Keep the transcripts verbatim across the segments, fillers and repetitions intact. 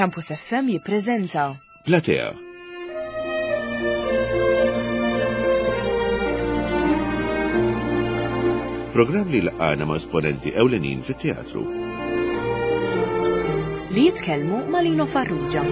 Campus F M jippreżenta Platea. Programm li laqana ma' esponenti ewlenin fit-teatru. li jitkellmu ma' Lino Farrugia.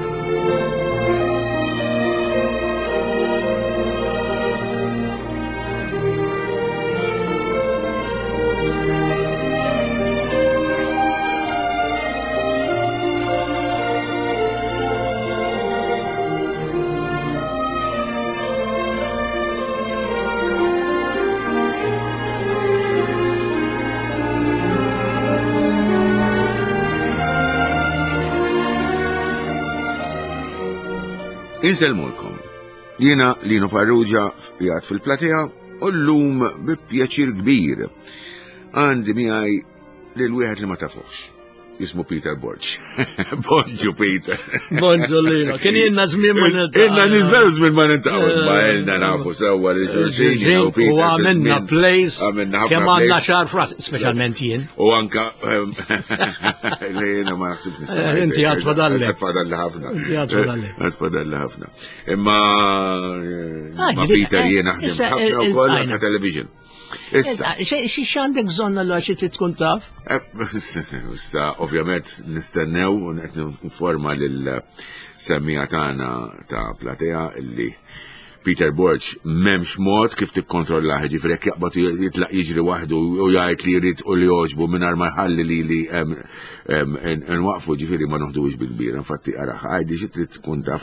Inselmulkom. Jiena Lino Farrugia jgħat fil-platea u l-lum bi pjaċir kbir. Għandi miegħi lil wieħed li ma tafuħx. Jismu Peter Borch. Bonġu, Peter. Bonġu, Lino. Kien jenna żmien ma nintaqgħu. Jenna nizveru żmien ma nintaqgħu. Ma jenna nafu sewwa li xulxin. U għamilna plays. Kemm għandna xahar fras, speċjalment jien. U anka li jiena ma naħsibx nista'. Inti għad fadalli. Għad fadalli ħafna. Inti għad fadalli. Għad fadalli ħafna. Imma ma Peter jiena ħdem ħafna wkoll għandna television. Issa, xi x'għandek bżonn allura xi tkun taf? Issa, ovvjament nistennew u qed ninforma lil semmija tagħna ta' platea illi Peter Borch m'hemmx mod kif tikkontrolla ġifieri jekk jaqbad jitlaq jiġri waħdu u jgħid li jrid u li jogħġbu mingħajr ma jħalli li li nwaqfu ġifieri ma noħduhiex bil-kbira. Infatti ara ħajdi xi trid tkun taf.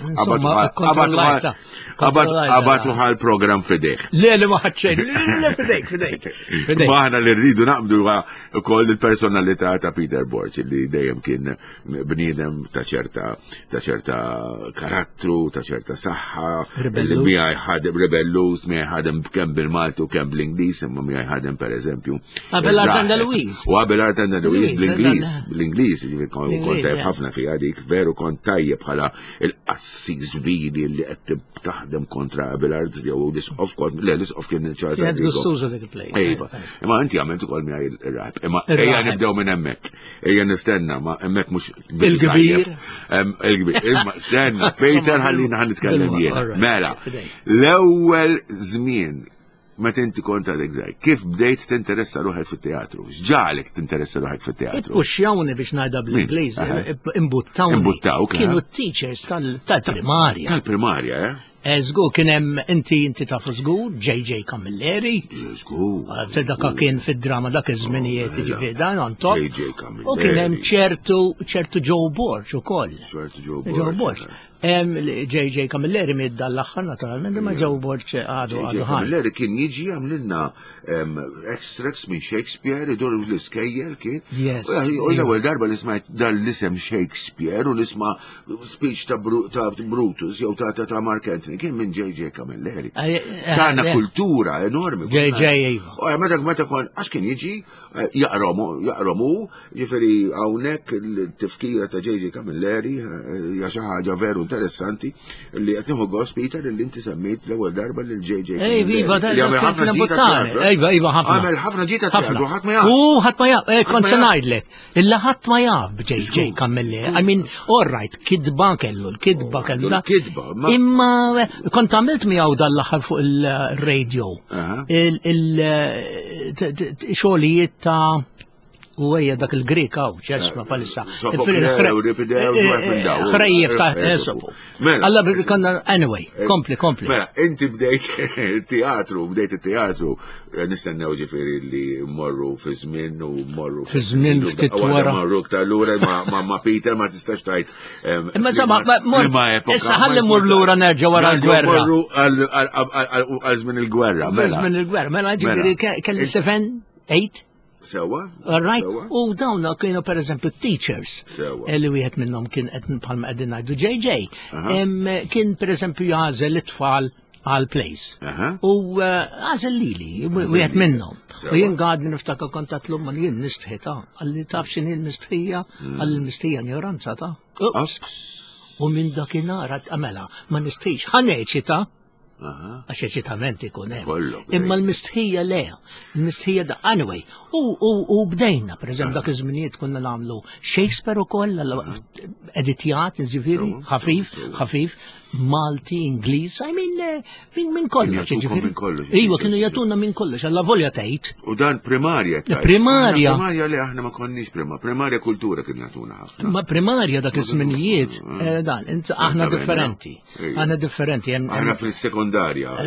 Qabatu ħal programm fidejh. Le li ma ħadx le fidejk, fidejk. Ma aħna li rridu naqbdu ukoll il-personalità ta' Peter Borch li dejjem kien bniedem ta' ċerta ta' ċerta karattru, ta' ċerta saħħa. ħadem rebellus, mi ħadem kemm bil-Malti u kemm bl-Ingliż, imma mi ħadem pereżempju. Abelard Andaluiż. U Abelard Andaluiż bl-Ingliż, bl-Ingliż, kont tajjeb ħafna fiha dik, veru kont tajjeb bħala il-qassi żviri li qed taħdem kontra Abelard jew l-isqof kont le l-isqof kien Charles Rodrigo. Ejva, imma inti għamilt ukoll miegħi il-rap. Imma ejja nibdew minn hemmhekk. Ejja nistenna, ma hemmhekk mhux il-kbir. Il-kbir. Imma stenna, Peter ħallina ħan nitkellem jien. Mela. L-ewwel żmien meta inti kont għadek żgħir, kif bdejt tinteressa ruħek fit-teatru? X'ġalek tinteressa ruħek fit-teatru? Ippuxxjawni biex ngħidha bl-Ingliż, imbuttawni. Imbuttaw, kienu t-teachers tal-primarja. Tal-primarja, eh? Żgur kien hemm inti inti tafu żgur J J Camilleri. Żgur. Dak kien fid-drama dak iż-żminijiet jiġifieri dan on top. J J Camilleri. U kien hemm ċertu ċertu Joe Borch ukoll. ċertu Joe Borch. Hemm J J Camilleri midda l-aħħar naturalment imma Joe Borch għadu għadu ħadd. Camilleri kien jiġi għamlilna extracts minn Shakespeare idur l-iskejjel kien. Yes. U l-ewwel darba li smajt dal-isem Shakespeare u nisma' speech ta' Brutus jew ta' Mark Antony kien minn J J Camilleri. Tagħna kultura enormi. J J U meta meta kon għax kien jiġi jaqromu jaqromu jiġifieri hawnhekk il-tifkira ta' J J Camilleri hija xi ħaġa veru interessanti li qed nieħu gost Peter li inti semmejt l-ewwel darba lil J J. Iva, Iva, Iva, ħafna. Għamel ħafna ġita teatru, ħadd ma jaf. U ħadd ma jaf, kont se ngħidlek. Illa ħadd ma jaf b'J J Camilleri. I mean, all right, kidba kellu, l-kidba kellu. Kidba. Imma kont għamilt miegħu dal-aħħar fuq il-radio. Il-xogħlijiet ta' u għajja dak il-Grek għaw, ċesma palissa. Ħrejjef ta' esopu. Alla konna, anyway, kompli, kompli. Mela, inti bdejt teatru, bdejt il-teatru, nistennew ġifiri li morru fi żmien u morru fi żmien ftit wara. Morru ktar lura ma Peter ma tistax tajt. Imma insomma, issa ħalli mur lura nerġa' wara l-gwerra. Morru għal żmien il-gwerra. Żmien il-gwerra, mela ġifiri kelli seven, eight. Sewa. All right. U dawna kienu per eżempju teachers. Sewa. Li wieħed minnhom kien qed bħalma qegħdin ngħidu J J. Kien per eżempju jażel it-tfal għal plays. U għażel lili, wieħed minnhom. U jien għadni niftakar kontat l-umma li jien nistħi ta' għalli taf x'inhi l-mistħija, għalli l-mistħija ignoranza ta'. U minn dakinhar għamela ma nistħix ħaneċita. Għax eċitament ikun hemm. Kollu, Imma l-mistħija le, l-mistħija da anyway. U u u bdejna, pereżempju dak iż-żminijiet konna nagħmlu Shakespeare ukoll editjat, ġifieri, ħafif, ħafif, Malti, Ingliż, I mean minn min kollox, ġifieri. Iwa kienu jagħtuna minn kollox, alla volja tgħid. U dan primarja. Primarja. Primarja li aħna ma konniex primarja, primarja kultura kien jagħtuna ħafna. Ma primarja dak iż-żminijiet dan, aħna differenti. Aħna differenti. Aħna fil-sekondarja.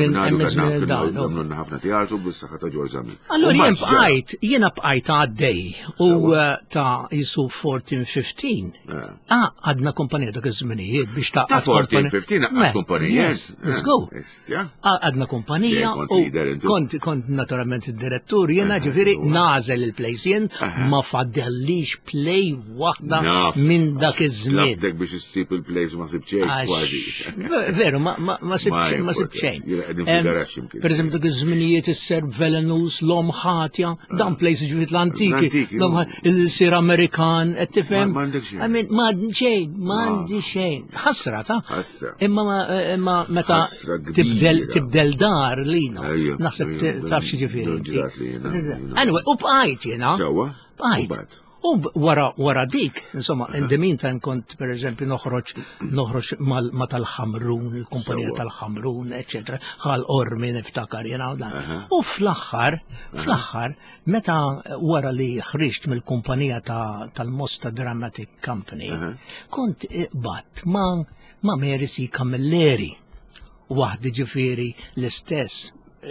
Għamlu ħafna teatru bis-saħħa ta' Ġorġ Amin. Allura jien bqajt, jiena bqajt għaddej u ta' jisu fourteen fifteen. Ah, għadna kumpanija dak iż-żminijiet biex ta' fourteen fifteen għad kumpanija. Let's go. Għadna kumpanija u kont kont naturalment id-direttur jiena ġifieri nażel il-plejs jien ma faddellix play waħda minn dak iż-żmien. Labdek biex issib il-plejs ma sibċejn kważi. Veru, ma sibċejn. Per eżempju dak iż-żminijiet is-Serb Velenus, l-Om Ħatja, dan plejs ġifiet l-antiki, il-sir Amerikan, qed tifhem? I mean, m'għandi xejn, m'għandi xejn. Ħasra ta' imma meta tibdel dar lina. Naħseb taf xi ġifieri. Anyway, u bqajt jiena. Bqajt. U wara wara dik, insomma, in the meantime kont per eżempju noħroġ noħroġ ma tal-Ħamrun, il-kumpanija tal-Ħamrun, eċetera, ħal ormi niftakar jiena u dan. U fl-aħħar, fl-aħħar, meta wara li ħriġt mill-kumpanija tal-Mosta Dramatic Company, kont bat ma ma Merisi Camilleri, waħdi ġifieri l-istess.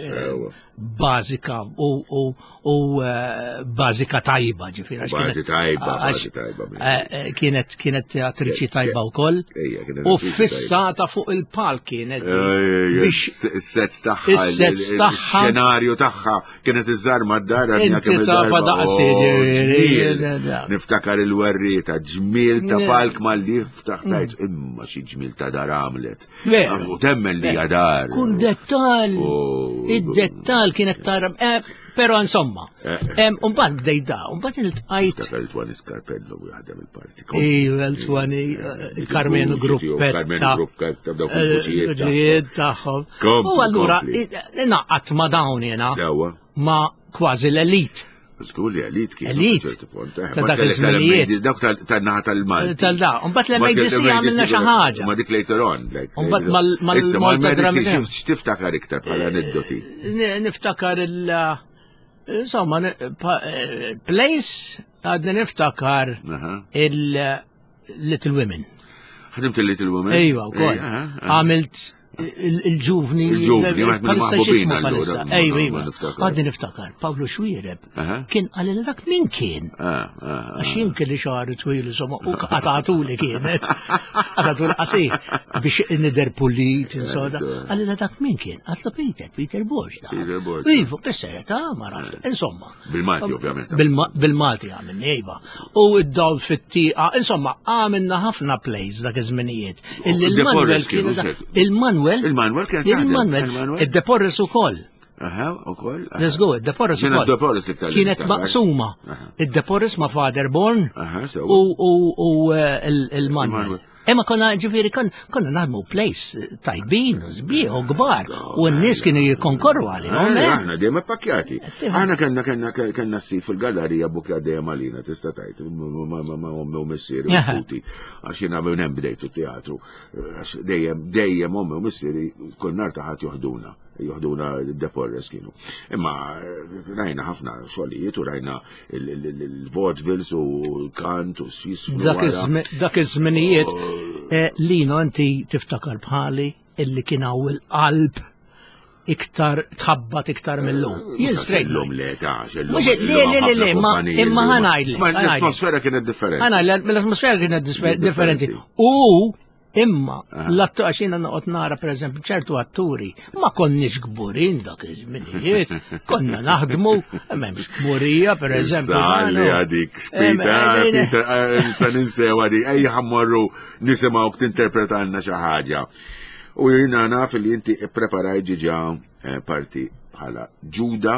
Bażika u bażika tajba ġifieri. Bażi tajba, bażi tajba. Kienet kienet teatriċi tajba wkoll. U fissata fuq il-palk kienet. Biex is-sets tagħha, il-xenarju tagħha kienet iż-żarma d-dar Inti tafa daqsi niftakar il-werrieta, ġmiel ta' palk malli ftaħtajt imma xi ġmiel ta' dar għamlet. U temmen li dar. Kull dettall. Id-dettal kienet tarab, pero insomma, un-bad bdejda, un-bad il-tqajt. Takar il-twani Scarpello u jaħdem il-parti. Iju, il-twani Carmenu Gruppetta. Carmenu Gruppetta, b'dawk il-fuġijiet taħħom. U għallura, naqqat ma dawn jena, ma kważi l-elit. Skulli elit kien. Elit. Ta' dak iż-żminijiet. Dak tal-naħa tal-Malti. Tal-da. Unbat l-M I D C għamilna xi ħaġa. Ma dik later on. Unbat mal-Malta Dramatic. X'tiftakar iktar bħala aneddoti? Niftakar il- insomma, place għadni niftakar il-Little Women. ħadimt il-Little Women? Ejwa, wkoll. Għamilt il-ġuvni. Il-ġuvni, ma maħbubin għallura. Ejwa, ejwa. Għadni niftakar, Pawlu Xwiereb, kien għalil dak min kien. Għax jien kelli xaħri twil, insomma, u għatatu li kienet. Għatatu li qasi, biex nider pulit, insomma. Għalil dak min kien. Għatlu Peter, Peter Borg. Peter Borg. Iva, b'sereta, ma rafta. Insomma. Bil-Malti, ovvjament. Bil-Malti għamilni, ejwa. U id-dawl fit-tiqa, insomma, għamilna ħafna plays dak iż-żminijiet. Il-Manuel kien il-Manuel Il-Manuel kien il-Manuel id-Deporres ukoll. Aha, ukoll. Let's go, id-Deporres ukoll. Id-Deporres li kienet maqsuma. Id-Deporres ma' Fatherborn u il-Manuel. Emma konna ġifiri konna naħdmu place tajbin, zbieħ u gbar, u n-nis kienu jikonkorru għali. Aħna dejjem appakjati. Aħna kellna kellna kellna s-sit fil-gallerija bukja dejjem għalina tista' tajt ma ommi u missieri u puti għax jiena minn hemm bdejtu teatru. Dejjem dejjem ommi u missieri kull nar taħat joħduna. Joħduna d-Deporres kienu. Imma rajna ħafna xogħlijiet u rajna il-vaudevilles u l-kant u s-sis. Dak iż-żminijiet lino inti tiftakar bħali illi kien hawn il-qalb iktar tħabbat iktar mill-lum. Jien strejt. L-lum le taħx. Le, le, le, le, ma imma ħanajli. Ma l-atmosfera kienet differenti. Ħanajli, l-atmosfera kienet differenti. U imma, l-attu għaxina noqot nara, per eżempju, ċertu atturi, ma konniex gburin dak iż-żminijiet, konna naħdmu, memx gburija, per eżempju. Salli għadik, spita, Peter, nisa ninsew għadik, ej ħammorru nisimawk tinterpretanna xaħġa. U jina naf li inti preparaj ġiġa parti bħala Ġuda,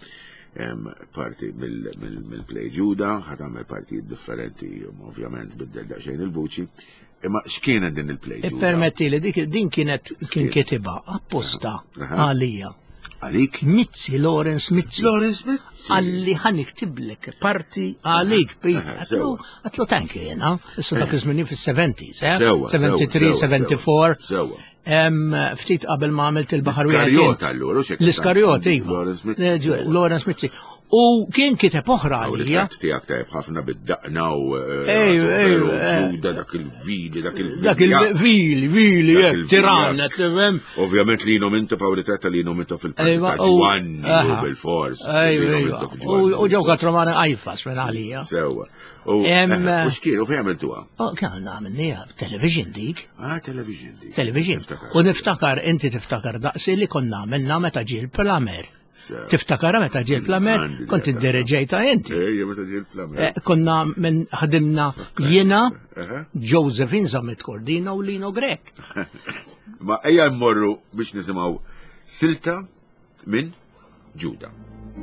parti mill-play Ġuda, ħatamel parti differenti, ovvjament, biddel daċxajn il-vuċi. Imma x'kienet din il-play? Permetti li dik din kienet kien kitiba apposta għalija. Għalik? Mizzi, Lawrence Mizzi. Lawrence Mizzi. Għalli ħaniktiblik parti għalik bi. Għatlu tanki jena, issa dak iżmini fis-seventies, eh? seventy-three, seventy-four. Ftit qabel ma għamilt il-Baħarwija. L-Iskariot allura. L-Iskariot, iva. Lawrence Mizzi. U kien kiteb oħra għalija. Tijak tajb ħafna bid-daqna u ġuda dak il-vili, dak il-vili. Dak il-vili, vili, tiran. Ovvjament li jinom intu faw ritratta li jinom intu fil-partita Ġwanni u bil-fors. U ġew katromana għajfas minn għalija. Sewa. U xkien, u fejn għamiltuha? Kien għamilnija television dik. Ah, television dik. Television. U niftakar, inti tiftakar daqsi li konna għamilna meta ġil Plamer. Tiftakara meta ġil Plamer, kont id-dereġejta inti. Ejja, meta ġil Plamer. Konna minn ħadimna jiena, Josephine Zammet Kordina u Lino Grek. Ma ejja mmorru biex nisimaw silta minn Ġuda.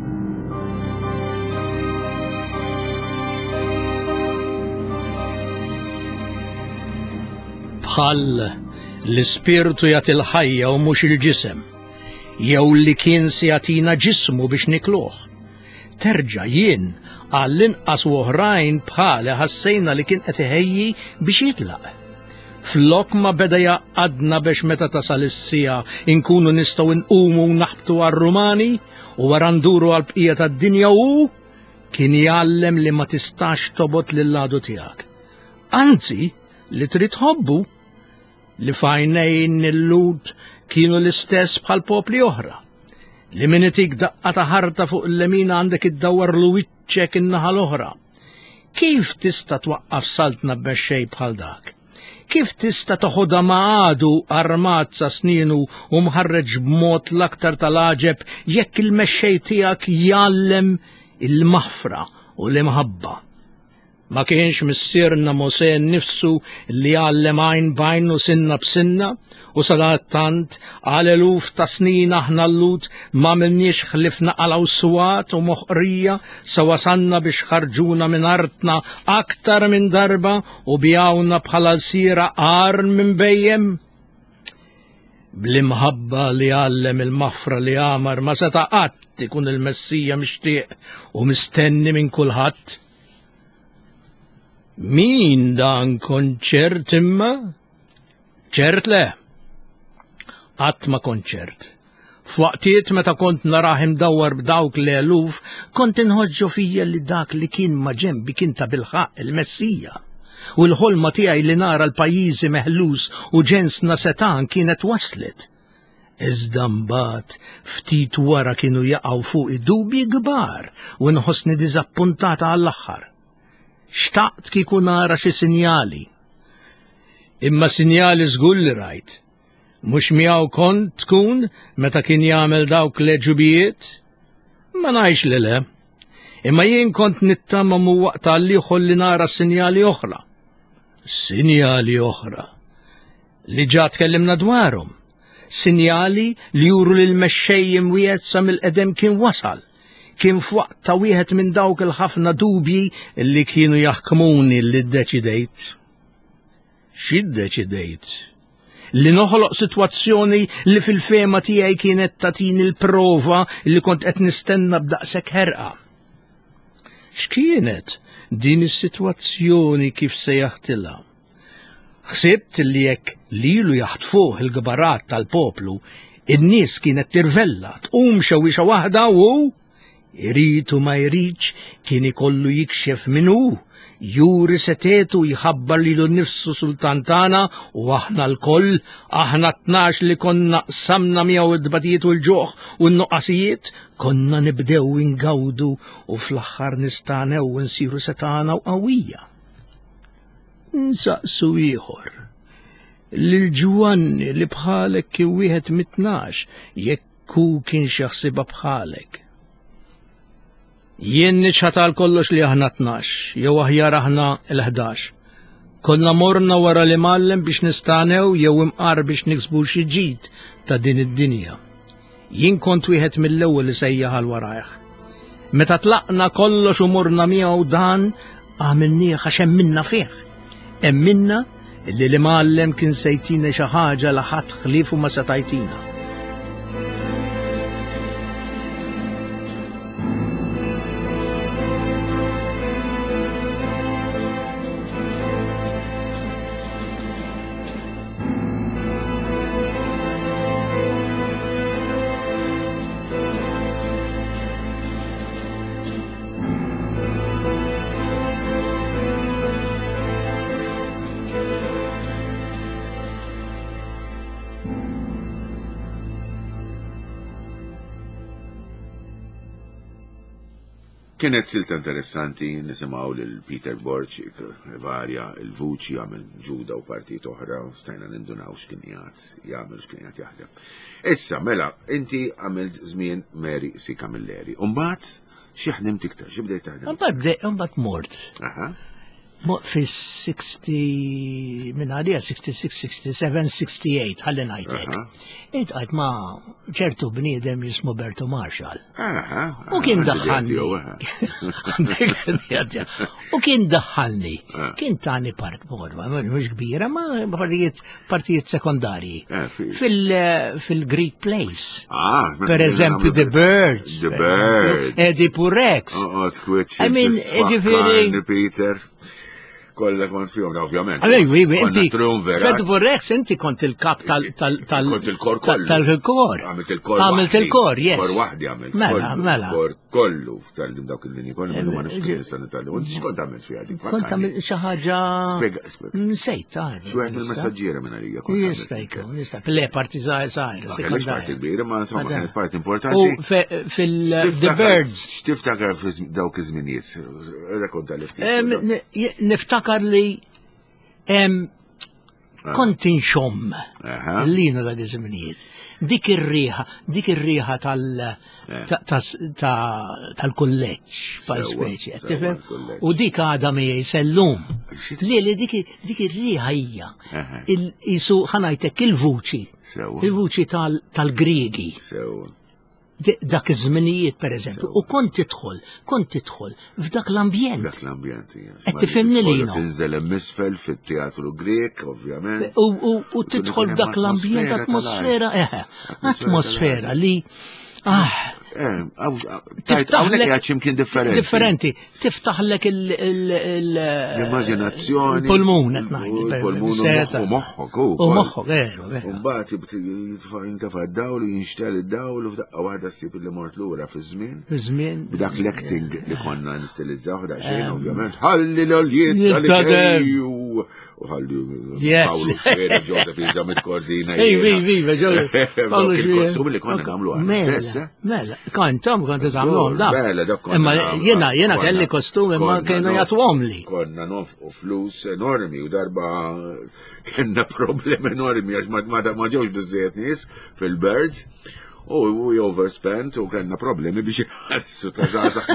Bħal l-ispirtu jagħti l-ħajja u mhux il-ġisem. Jew li kien si jatina ġismu biex nikluħ. Terġa' jien għall-inqas oħrajn bħali ħassejna li kien qed iħejji biex jitlaq. Flok ma beda jaqadna biex meta tasal is-sija inkunu nistgħu nqumu naħbtu għar-Rumani u wara nduru għall-bqija tad-dinja u kien jgħallem li ma tistax tobot lil-ladu tiegħek. Anzi, li trid tħobbu li fajnejn il-lud kienu l-istess bħal popli oħra. Li min itik daqqa ta' ħarta fuq il-lemina għandek id-dawar l-wiċċek in-naħa l-oħra. Kif tista' twaqqaf saltna b'xej bħal dak? Kif tista' toħodha maqadu armat sa snienu u mħarreġ b'mod l-aktar tal-aġeb jekk il-mexxej tiegħek jgħallem il-maħfra u l-imħabba? Ma kienx missierna Mosè nifsu li għallem għajn bajn u sinna b'sinna u sadat tant għal eluf ta' snin aħna l-lut ma minniex ħlifna għalaw suwat u moħrija sa wasanna biex ħarġuna minn artna aktar minn darba u bijawna bħala l-sira għar minn bejjem. Bl-imħabba li għallem il-maħfra li għamar ma seta' qatt ikun il-Messija mixtieq u mistenni minn kulħadd. Min dan konċert imma? ċert le. Qatt ma konċert. F'waqtiet meta kont narahim dawar b'dawk l-eluf, kont inħoġġu fija li dak li kien ma ġembi kien ta' bilħaq il-Messija. U l-ħolma tiegħi li nara l-pajjiżi meħlus u ġensna setan kienet waslet. Iżda mbagħad ftit wara kienu jaqgħu fuq id-dubji kbar u nħossni diżappuntata għall-aħħar. Xtaqt kieku nara xi sinjali. Imma sinjali żgur li rajt. Mhux miegħu kont tkun meta kien jagħmel dawk leġubijiet? Ma ngħidx li le. Imma jien kont nittama mu waqt għalliħol li nara sinjali oħra. Sinjali oħra. Li ġa tkellimna dwarhom. Sinjali li juru lil mexxej imwiet sa mill-qedem kien wasal. Kien f'waqt ta' wieħed minn dawk il-ħafna dubji li kienu jaħkmuni li ddeċidejt. Xi ddeċidejt? Li noħloq sitwazzjoni li fil-fema tiegħi kienet tagħtini l-prova li kont qed nistenna b'daqshekk ħerqa. X'kienet din is-sitwazzjoni kif se jaħtilha? Ħsibt li jekk lilu jaħtfuh il-gbarat tal-poplu, in-nies kienet tirvella tqum xewwiexa waħda u iritu ma jridx kien ikollu jikxef minnu, juri setetu jħabbar lilu nnifsu sultantana u aħna l-koll, aħna tnax li konna samna miegħu id-dbatijiet u l-ġoħ u n-nuqqasijiet, konna nibdew ingawdu u fl-aħħar nistanew u nsiru setana u qawwija. Nsaqsu ieħor lil-Ġwanni li bħalek kien wieħed mit-tnax jekk hu kien xi jaħsibha bħalek. Jien niċħatal kollox li aħna tnax, jew aħjar aħna l-ħdax. Konna morna wara li mallem biex nistanew jew imqar biex niksbu xi ġid ta' din id-dinja. Jien kont wieħed mill-ewwel li sejjaħ għal warajh. Meta tlaqna kollox u morna miegħu dan għamilnieh għax hemm minna fih. Hemm minna illi li mallem kien sejtina xi ħaġa li ħadd ħlief u ma setajtina. Kienet silta interessanti nisimaw lil Peter Borch varja il-vuċi għamil ġuda u partit oħra u stajna nindunaw x'kien jgħid jagħmel x'kien jgħid jaħdem. Issa mela, inti għamilt żmien Mary C. Camilleri. Umbagħad xi ħdimt iktar, xi bdejt taħdem? Imbagħad mort. Aha. Fi sixty minn għalija sixty-six, sixty-seven, sixty-eight ħalli ngħidlek. Int għajt ma' ċertu bniedem jismu Berto Marshall. U kien daħħalni. U kien daħħalni. Kien tani part borba, mhux kbira, ma partijiet sekondarji. Fil-Greek Place. Per eżempju, The Birds. The Birds. Oedipus Rex. I mean, ġifieri. Peter. Kolla kont fihom, ovvjament. Għalej, inti, Oedipus Rex, inti kont il-kap tal-kor tal-kor. Għamilt il-kor. Għamilt il-kor, yes. Kor wahdi għamilt. Mela, mela. Kor kollu f'tal-dim dawk il-linji, kollu minnu ma nifx kien nistan tal-lim. Unti xkont għamilt fija dik? Kont għamilt xaħġa. Spiega, spiega. Nsejt, għar. Xwħed mill-messagġiera minn għalija. Jistajku, jistajku. Le, parti zaħir, zaħir. Kellix parti kbira, ma insomma kienet parti importanti. U fil-The Birds. X'tiftakar dawk iż-żminijiet? Rekonta li niftakar li konti nxomm l-lina da għizminijiet. Dik ir-riħa, dik ir-riħa tal-kulleġġ, pal speċi, u dik għada mi jsellum. Li li dik ir-riħa hija, jisu ħanajtek il-vuċi, il-vuċi tal-Griegi. Dak iż-żminijiet pereżempju, u kont tidħol, kont tidħol f'dak l-ambjent. Dak l-ambjent hija. Qed tifhimni lina. Tinżel immisfel fit-teatru Grek, ovvjament. U tidħol f'dak l-ambjent atmosfera, eh, atmosfera li Tiftaħlek għaxim kien differenti. Differenti. Tiftaħlek l-immaginazzjoni. Il-pulmun, etnajni. Il-pulmun u moħħok. U moħħok, veru, veru. Umbat jintafa d-dawl u jinxtel id-dawl u f'daqqa waħda s-sib li mort l-ura fi żmien. Fi żmien. B'dak l-acting li konna nistilizzaw daċċin, ovvjament. Ħalli l-oljiet tal-kej u ħalli Pawlu Fera ġoda fi zamit kordina. Ej, vi, vi, ġoda. Il-kostumi li konna namlu għana. Mela, kontom, konti tamlu da. Mela, dak konna. Imma jena, jena kelli kostumi ma kienu jatwom li. Konna nof u flus enormi u darba kena problem enormi għax ma ġewx bizziet nis fil-Birds. U we overspent u kena problemi biex jħassu ta' zazax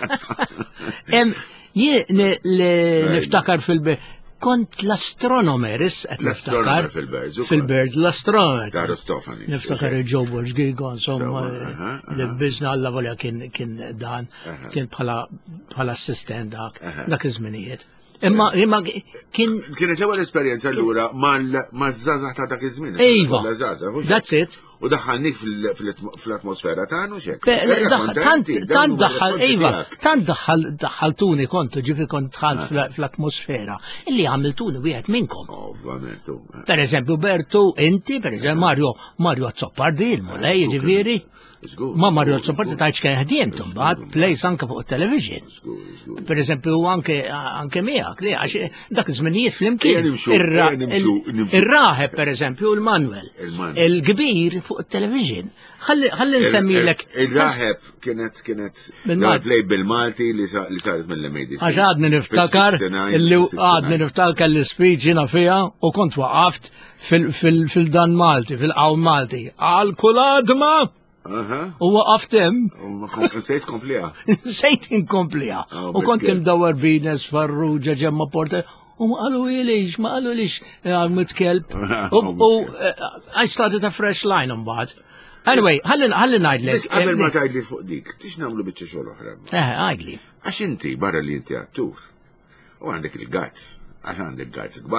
li Jien niftakar fil-Birds. Kont l-astronomeris, l-astronomer fil-Birds. Fil-Birds, l-astronomer. Ta' Aristophanes. Niftakar il-Joe Borch Giga, insomma, l-bizna alla volja kien dan, kien bħala assistent dak, dak iż-żminijiet. Imma imma kien kienet l-ewwel esperjenza allura maż-żgħażagħ ta' dak iż-żmien. Ejva. That's it. U daħħalnik fl-atmosfera tagħna xek. Tant daħħal, ejva, tant daħħaltuni kontu, ġifi kont tħall fl-atmosfera, illi għamiltuni wieħed minnkom. Ovvjament. Per eżempju, Bertu, inti, per eżempju, Mario, Mario Zoppardi, il-mulej, ġifieri. Ma Mario Zoppardi tajċ kien ħdiem bad plays anke fuq television. Per eżempju, anke miegħek, li għax dak iż-żminijiet flimkien. Ir-raħeb, per eżempju, il-Manuel. Il-kbir fuq television. Ħalli nsemmilek. Il-raħeb kienet kienet play bil-Malti li saret mill-Lemedi. Għax għadni niftakar illi għadni niftakar l-speech jiena fiha u kont waqaft fil-dan Malti, fil-qawl Malti. Għal-kuladma! U waqaftem. Sejt komplija. Sejt inkomplija. U kont imdawar Bines, Farrugia, ġemma Porta. U ma qalu ilix, ma qalu ilix mitkelb. U I started a fresh line mbagħad. Anyway, ħalli ngħidlek. Qabel ma tgħidli fuq dik, tix nagħmlu biċċa xogħol oħra. Eh, għajdli. Għax inti barra li inti attur. U għandek il-gazz, għax għandek gazz kbar.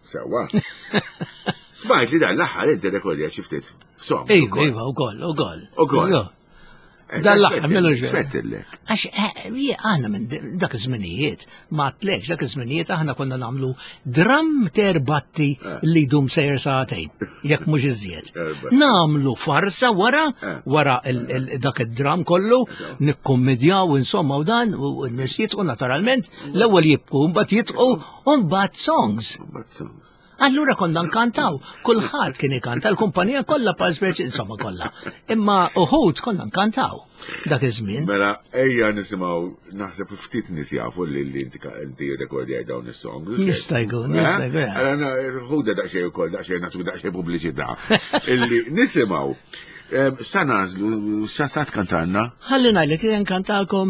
Sewa. Smajt li dan l-aħħar inti rekordja xi ftit song. Iva, iva, ukoll, ukoll. Ukoll. Dan l-aħħar melu ġej. Fetillek. Għax aħna minn dak iż-żminijiet, ma tlekx dak iż-żminijiet aħna konna nagħmlu dram terbatti li dum sejr sa'tejn, jekk mhux iżjed. Nagħmlu farsa wara wara dak id-dram kollu, nikkummedjaw insomma u dan u n-nies jitqu naturalment, l-ewwel jibku, mbagħad jitqu u mbagħad songs. Allura konna nkantaw, kulħadd kien ikanta, l-kumpanija kollha pa' speċi, insomma kollha. Imma uħud konna nkantaw dak iż-żmien. Mela ejja nisimgħu naħseb ftit nies jafu li inti rekordjaj dawn is-songs. Nista' jkun, nista' jkun. Allora ħuda daqsxejn ukoll daqsxejn nagħtu daqsxejn pubbliċità. Illi nisimgħu. Sa nażlu, sa sa tkantanna? Ħalli ngħidlek jien kantalkom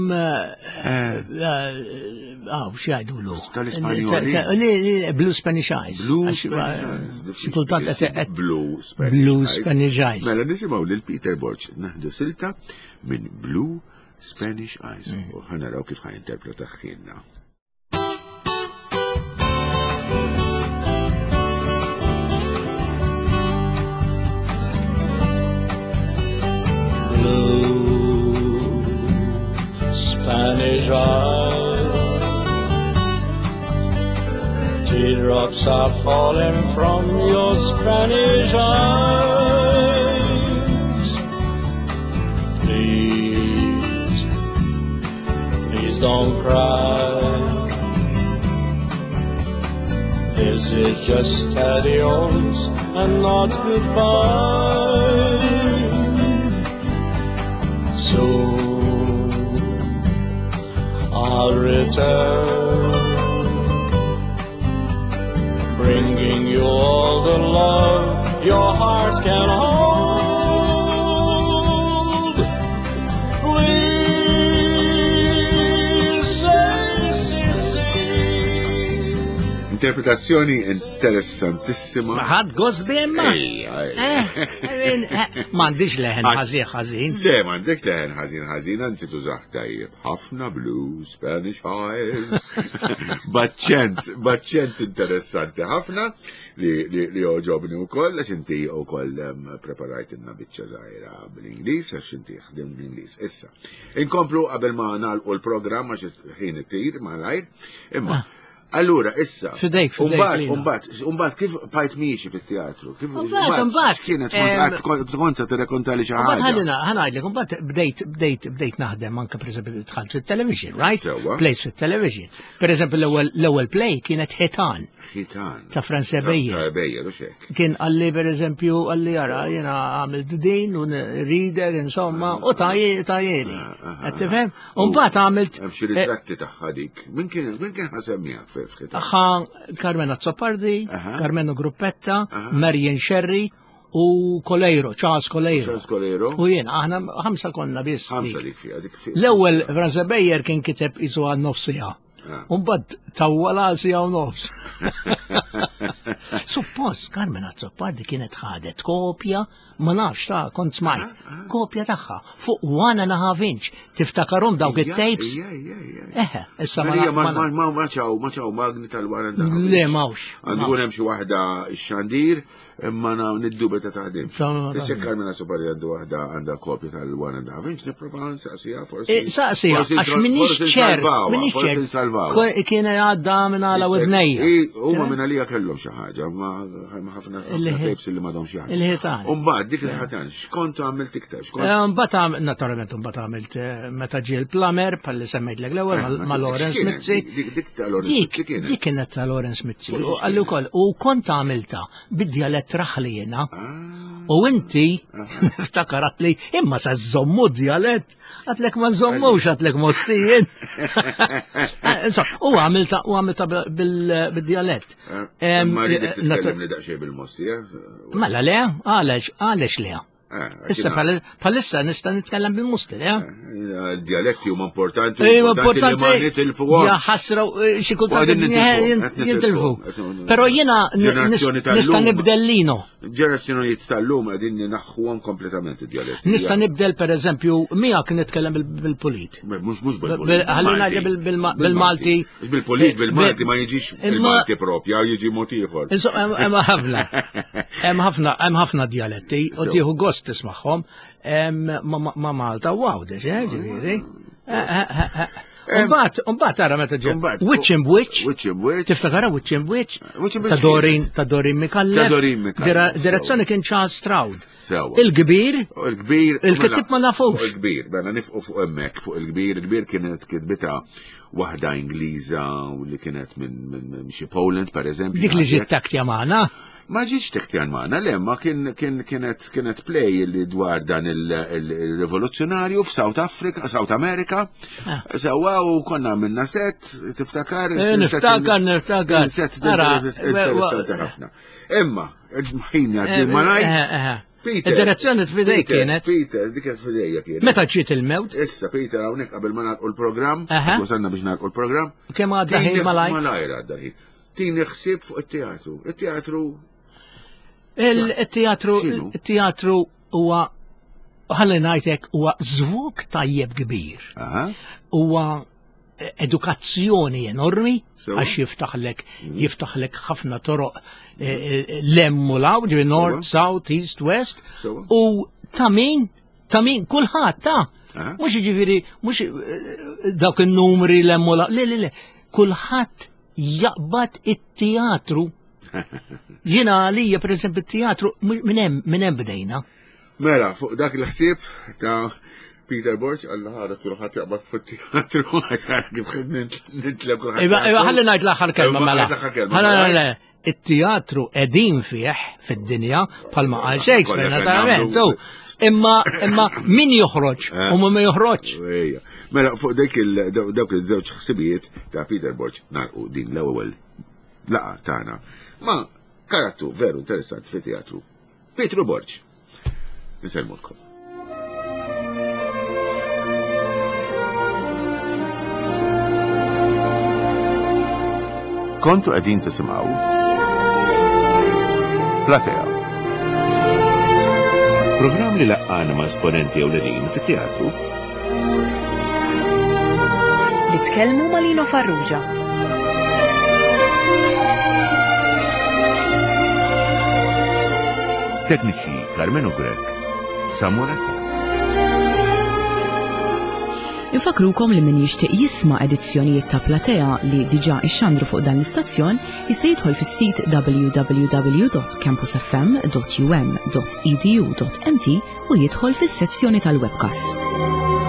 aw x'jgħidulu. Tal-Ispanjoli? Blue Spanish Eyes. Blue Spanish Eyes. Xi kultant qed Blue Blue Spanish Eyes. Mela nisimgħu lil Peter Borch naħdu silta minn Blue Spanish Eyes. U ħanaraw kif ħajinterpreta ħsienna. Blue Spanish eyes, teardrops are falling from your Spanish eyes. Please, please don't cry. This is just adios and not goodbye. Soon I'll return, bringing you all the love your heart can hold. Please say, say, say. Interpretazzjoni interessantissima. Ħadd gosbi imma. M'għandix leħen ħażin ħażin. Le, m'għandek leħen ħażin ħażin, anzi tużaħ tajjeb. Ħafna Blue Spanish Eyes. Baċċent, baċċent interessanti ħafna li oġobni wkoll għax inti wkoll preparajt inna biċċa żgħira bl-Ingliż għax inti ħdem bl-Ingliż. Issa, inkomplu qabel ma nagħlqu l-programm għax ħin ittir malajr, imma allura, issa, fidejk, fidejk. Umbat, umbat, umbat, kif bajt miexi fit-teatru? Umbat, umbat. Kienet konza t-rekontali xaħġa. Umbat, ħallina, ħanajdlek, umbat, bdejt, bdejt, bdejt naħdem anka, per eżempju, tħalt fit-television, right? Plays fit-television. Per eżempju, l-ewel play kienet Hitan. Hitan. Ta' Fran Sebejjer. Ta' Sebejjer, u xek. Kien għalli, per eżempju, għalli jara, jena għamil din, un reader, insomma, u tajjeri. Għattifem? Umbat għamilt. Xi ritratti taħħadik. Min kien ħasemmijak fi Aħħa Carmena Zoppardi, Carmeno Gruppetta, Marian Sherry u Colero, Charles Colero. Charles Colero. U jien, aħna ħamsa konna biss. ħamsa dik fija, dik fija. L-ewwel Fran Sebejjer kien kiteb isu għal nofsija. Umbad tawwala sija u nofs. Suppost Carmena Zoppardi kienet ħadet kopja, ma nafx ta' kont smajt, kopja tagħha fuq one and a half inch. Tiftakarhom dawk it-tapes? Eħe, issa ma ma ċaw, ma ċaw magni tal-one and a half inch. Le mawx. Għandu hemm xi waħda x-xandir, imma nidduba ta' taħdim. Issa Carmena Zoppardi għandu waħda għandha kopja tal-one and a half inch, nipprova nsaqsija forsi. Saqsija, għax minix ċer, minix ċer. Kien għadda minn għala widnejja. Huma minn għalija kellhom xi ħaġa, ma ħafna tapes li m'għadhom xi ħaġa. Il-ħitan. Umbagħad dik il-ħitan, x'kont għamilt iktar? Mbagħad naturalment imbagħad għamilt meta ġie l-Plummer bħalli semmejtlek l-ewwel ma' Lawrence Mizzi. Dik ta' Lawrence Mizzi kienet. Dik kienet ta' Lawrence Mizzi. Għalli wkoll u kont għamilta bid-djalett raħli jiena. U inti niftakar li imma sa żommu djalett, għatlek ma żommux għatlek mostijin. U għamilta u għamilta bil-djalett. Ma rridek titkellem li daqsxejn bil-mosti, Mela le, għalex, għalex le. Issa palissa nista' nitkellem bil-Musti, ja? Dialetti huma importanti. Ejwa importanti. Ja ħasra xi kultant jintilfu. Però jiena nista' nibdel lino. Ġenerazzjonijiet tal-lum qegħdin naħħuhom kompletament id-dialetti. Nista' nibdel pereżempju miegħek nitkellem bil-Pulit. Mhux mhux bil-Pulit. Ħalli ngħidha bil-Malti. Bil-Pulit bil-Malti ma jiġix bil-Malti propja, jiġi mod ieħor. Hemm ħafna. Hemm ħafna hemm ħafna dialetti u tieħu gost tismagħhom ma' Malta wow, ġifieri. Umbat, umbat ara meta ġew. Witch and Witch. Witch and Witch. Tiftakara Witch and Witch? Ta' Dorin, ta' Dorin Mikallef. Ta' Dorin Mikallef. Direzzjoni kien Charles Stroud. Il-kbir. Il-kbir. Il-kittib ma nafux. Il-kbir, bena nifqu fuq hemmhekk fuq il-kbir. Il-kbir kienet kitbita waħda Ingliża u li kienet minn xi Poland pereżempju. Dik li ġiet takti magħna. Ma ġiġ teħtjan maħna, lemma kienet play li dwar dan il-rivoluzzjonarju f'South Africa, South America, sewa u konna minna set, tiftakar? Niftakar, niftakar. Set interessanti ħafna. Imma, ħina d-malaj. Id-direzzjoni t-fidej kienet. Peter, dik t-fidejja kienet. Meta ġiet il-mewt? Issa, Peter, għawnek qabel ma narqu l-program, wasalna biex narqu l-program. Kemm għadda ħin malaj? Malajr għadda ħin. Tini ħsib fuq il-teatru. Il-teatru Il-teatru, il-teatru huwa ħalli ngħidlek huwa żvuk tajjeb kbir. Huwa edukazzjoni enormi għax jiftaħlek jiftaħlek ħafna toroq lemmu law, ġifi North, South, East, West. U ta' min, ta' min, kulħadd ta' mhux jiġifieri mhux dawk in-numri lemmu law, le le le, kulħadd jaqbad it-teatru. Jiena għalija per eżempju it-teatru minn hemm bdejna. Mela, fuq dak il-ħsieb ta' Peter Borch, Alla ħaret kulħadd jaqbad fuq-teatru kif nitleb kulħadd. Iva ħalli ngħid l-aħħar kelma mela. it-teatru qegħdin fih fid-dinja bħalma qal Shakespeare naturalment. Imma imma min joħroġ u ma joħroġ. Mela fuq dawk il-żewġ ħsibijiet ta' Peter Borch nagħlqu din l-ewwel laqa tagħna ma' karattru veru interessanti fit-teatru. Petru Borch. Niselmulkom. Kontu qegħdin tisimgħu Platea. Programm li laqqana ma' esponenti ewlenin fit-teatru. Li tkellmu ma' Lino Farrugia. Tekniċi Carmen Ugrek, Samurata. Infakrukom li min jixtieq jisma' edizzjonijiet ta' Platea li diġà ixxandru fuq dan l-istazzjon jista' jidħol fis-sit w w w dot campus f m dot u m dot e d u dot m t u jidħol fis-sezzjoni tal-webcasts.